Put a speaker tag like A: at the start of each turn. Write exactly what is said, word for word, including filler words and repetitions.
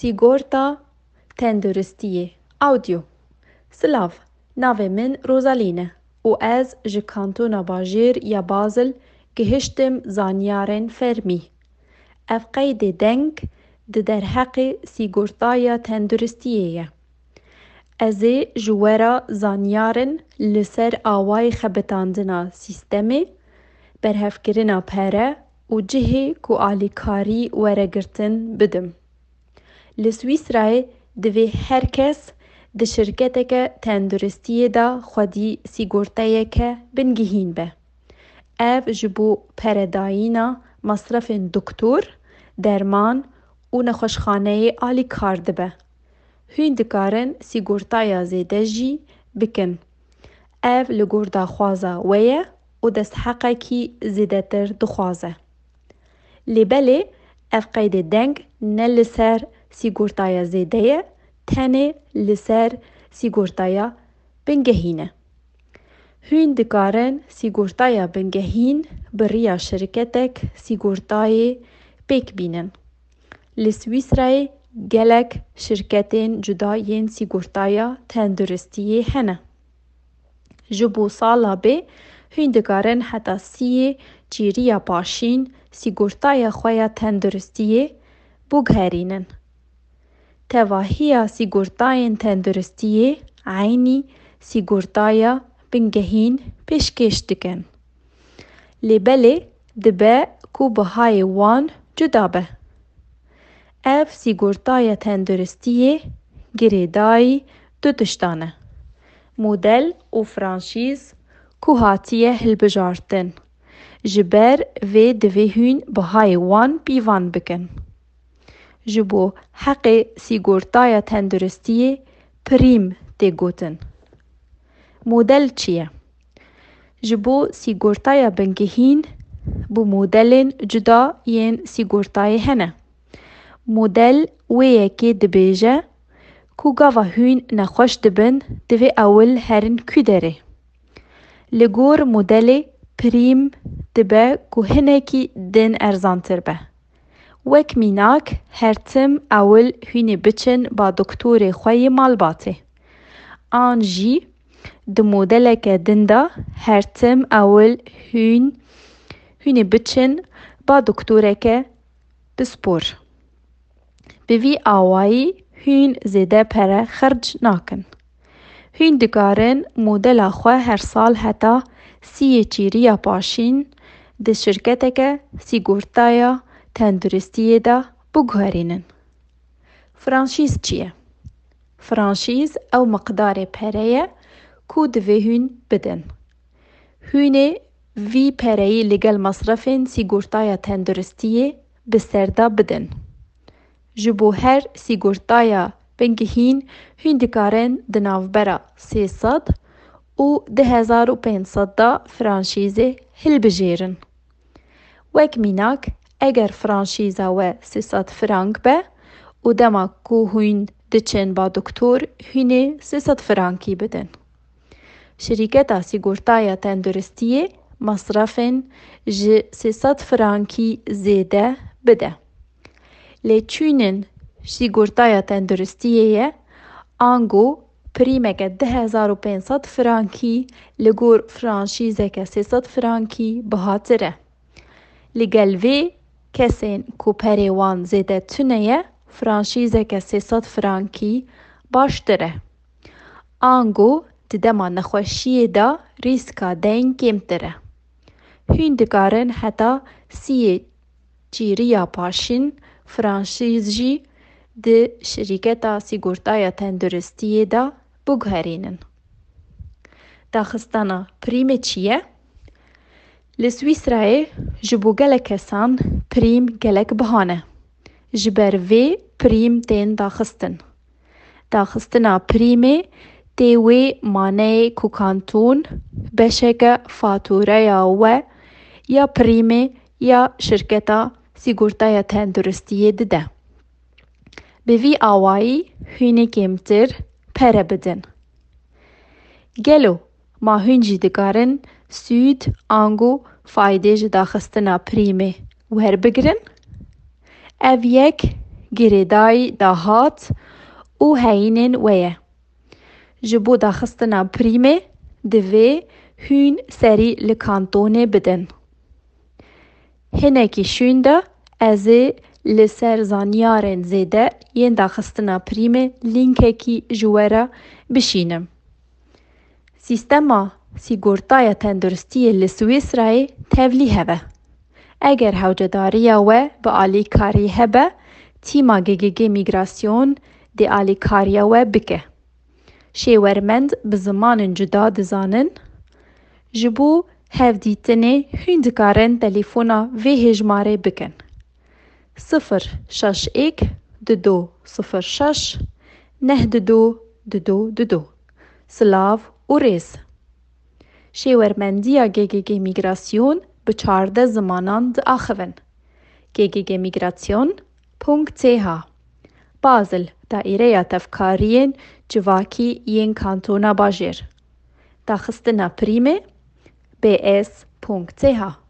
A: سیگورتا تندرستیه اودیو سلاف ناوی من روزالینه و از جکانتونا باجیر یا بازل گهشتم زانیارن فرمی اف قید دنگ ده در حق سیگورتایا تندرستیه از جوارا زانیارن لسر آوای خبتاندنا سیستمی برهفکرنا پره و جهه کو آلیکاری ورگرتن بدم. لسویسرای دوی هر کس ده شرکت که تندرستیه دا خودی سیگورتایه که بنگهین به. اف جبو پردایینا مصرف دکتور، درمان و نخوشخانه آلیکار دبه. هین دکارن سیگورتایا زیده جی بکن. اف لگوردا خوازا ویه و دست حقا کی زیده تر دخوازه. لبله اف قید دنگ نه لسر سیگورتایا زیده تنه لسر سیگورتایا بنگهینه. هین دکارن سیگورتایا بنگهین بریا شرکتک سیگورتای پیک بینن. لسویسرای گلک شرکتین جداین سیگورتایا تندرستیه هنه. جبو سالا به هین دکارن حتی سی چیریا پاشین سیگورتایا خویا تندرستیه بگهرینن. تواهیا سیگورتاین تندرستیه عینی سیگورتایا بنگهین پیشکش دکن. لبله دبه کو بهای وان جدابه. اف سیگورتایا تندرستیه گریدای دو تشتانه. مدل و فرانشیز کو هاتیه هلبجارتن. جبر و دوی هون بهای وان بیوان بکن. جبو حق سیگورتایا تندرستیه پریم تیگوتن. مدل چیه؟ جبو سیگورتایا بنگهین بو مدلن جدا ین سیگورتای هنه. مدل ویه که دبیجه کو گاوا هون نخوش دبن دوی اول هرن کدره. لگور مدل پریم دبه کو هنه کی دن ارزانتر به. وک میناک هرتم اول هونی بچن با دکتور خوی مالباته. آن جی د مدل که دنده هرتم اول هون هونی بچن با دکتور که بسپور. بوی آوایی هون زیده پره خرج ناکن. هون دکارن مدل خواه هر سال حتی سی چیریا پاشین ده شرکت که سیگورتایا تندرستیه دا بگهرینن. فرانشیز چیه؟ فرانشیز او مقدار پره کو دوی هون بدن. هونه وی پره لگل مصرفین سیگورتایا تندرستیه بسردا بدن. جبو هر سیگورتایا بنگهین هون دکارن دناوبرا سیصد و ده هزار و پینصد دا فرانشیزه هل بجیرن. وک میناک اگر فرانشیزا و سیصد فرانک به و دما کو هون دچن با دکتور هونه سیصد فرانکی بدن. شرکتا سیگورتایا تندرستیه مصرفن ج سیصد فرانکی زیده بده. لیچونن سیگورتایا تندرستیه آنگو پریمه که ده هزار و پینصد فرانکی لگور فرانشیزه که سیصد فرانکی بهاتره. لگلوی کسین کو پریوان زیده تونه فرانشیزه که سیصد فرانکی باشتره. آنگو ددما نخوشیه دا ریسکا دین کمتره. هون دکارن حتی سی چیریا پاشین فرانشیزجی ده شرکتا سیگورتایا تندرستیه دا بگهرینن. داخستانا پریم چیه؟ لسویسرای جبو گلک کسان پریم گلک بهانه. جبر وی پریم تین داخستن. داخستنا پریمه تیوی مانه کوکانتون بشک فاتوره یا و یا پریمه یا شرکتا سیگورتایا تندرستیه ده. به وی آوایی هونه کمتر پره بدن. گلو ما هنجی دکارن سود آنگو فایده جدا خستنا پریمه و هر بگرن. او یک girêdayî dahat û heyînên we ye. Ji bo daxistina prîmê divê hûn serî li kantonê bidin. Hinekî şûn de ez ê li ser zanyarên zêde yên daxistina prîmê lînkekî ji we re bişînim. Sîstema Sîgortaya Tenduristiyê li Swêsrayê tevlî hebe. Eger hewcedariya we bi alîkarî hebe, tîma G G G Mîgrasyon dê alîkariya we bike. Şêwermend bi zimanên cuda dizanin. Ji bo hevdîtinê hûn dikarin telefona vê hejmarê bikin. Sıfır şeş êk dido sıfır şeş neh dido dido dido. Silav û rêz. Şêwermendiya G G G Mîgrasyon bi çarde zimanan diaxivin. G G G Mîgrasyon punkt C H Basel Daîreya Tevkariyên Civakî yên Kantona Bajêr. Daxistina prîmê B S punkt C H